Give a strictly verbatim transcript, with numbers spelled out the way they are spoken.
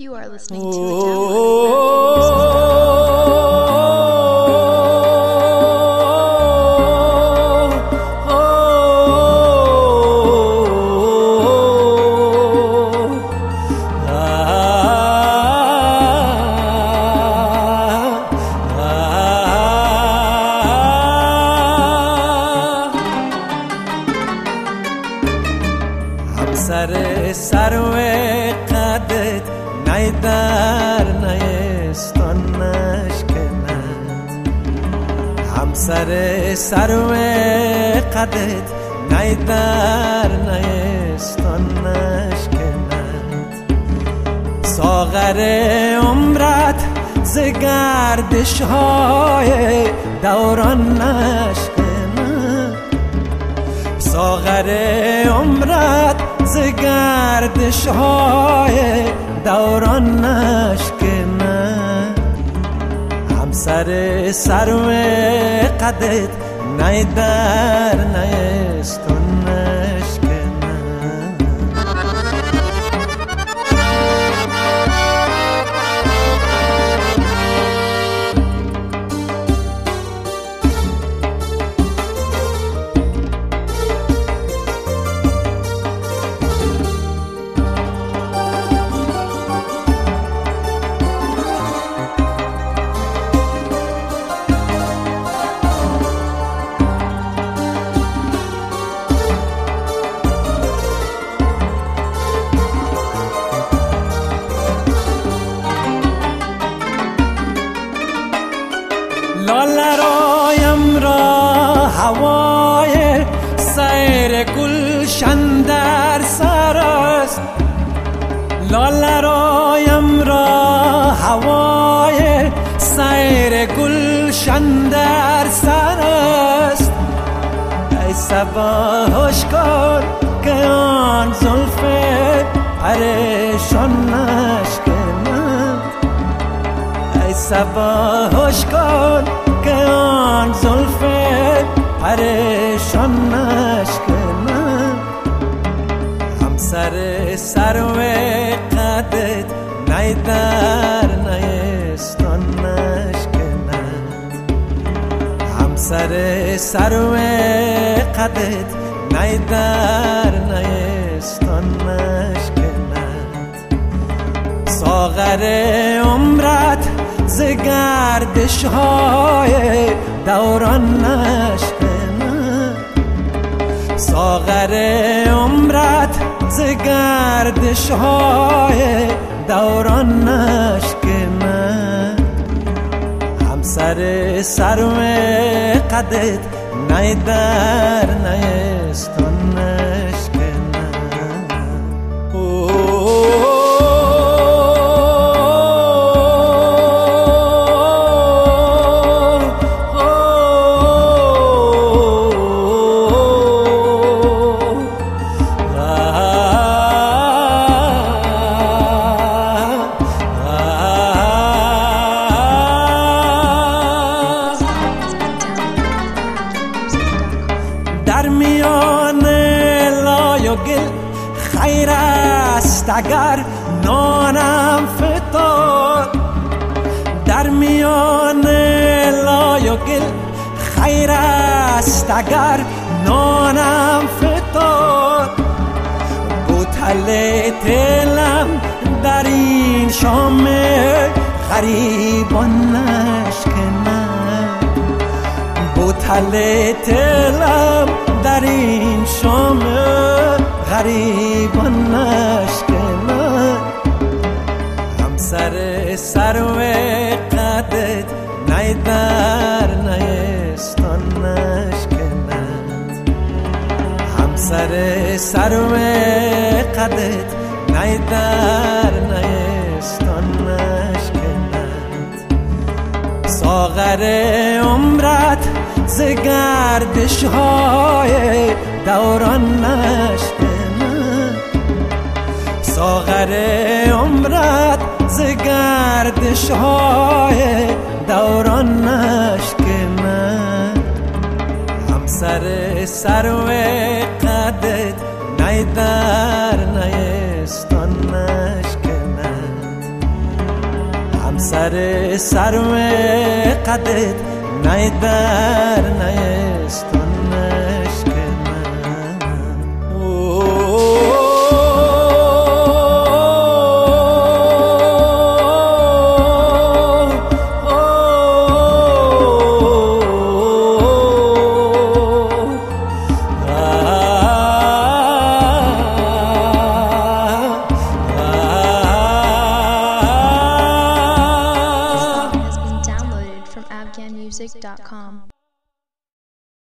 You are listening to a download. سر سرو قدت نیدر نیستان نشکند هم سر سرو قدت نیدر نیستان نشکند ساغر عمرت ز گردش های دوران نشکند ساغر عمرت ز گردش های دوران نشکند هم سر سرو قدت نیدر نیستان نشکند لاله رایم را هوای سیر گلشن در سر است لاله رایم را هوای سیر گلشن در سر است ای صبا هشکار که آن زلف پریشان نشکند ای صبا هشکار که آن زلف پریشان نشکند هم سر سرو قدت نیدر نیستان نشکند هم سر سرو قدت نیدر نیستان نشکند ساغر عمرت ز گردش های دوران نشکند ساغر عمرت ز گردش های دوران نشکند هم سر سرو قدت نیدر نیستان نشکند در میان لای و گل خیر است اگر نانم فتاد در میان لای و گل خیر است اگر نانم فتاد بوتل دلم در این شام غریبان نشکند بوتل دلم در این شام غریبان نشکند هم سر سرو قدت نیدر نیستان نشکند هم سر سرو قدت نیدر نیستان نشکند ساغر عمرت ز گردش های دوران نشکند ساغر عمرت ز گردش های دوران نشکند هم سر سرو قدت نیدر نیستان نشکند همسر سرو قدت نه در نیستانش که from afghan music dot com.